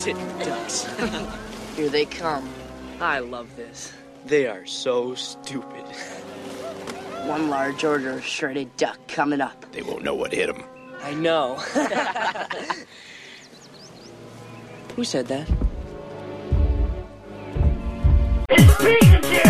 sitting ducks. Here they come. I love this. They are so stupid. One large order of shredded duck coming up. They won't know what hit them. I know. Who said that? It's Pikachu!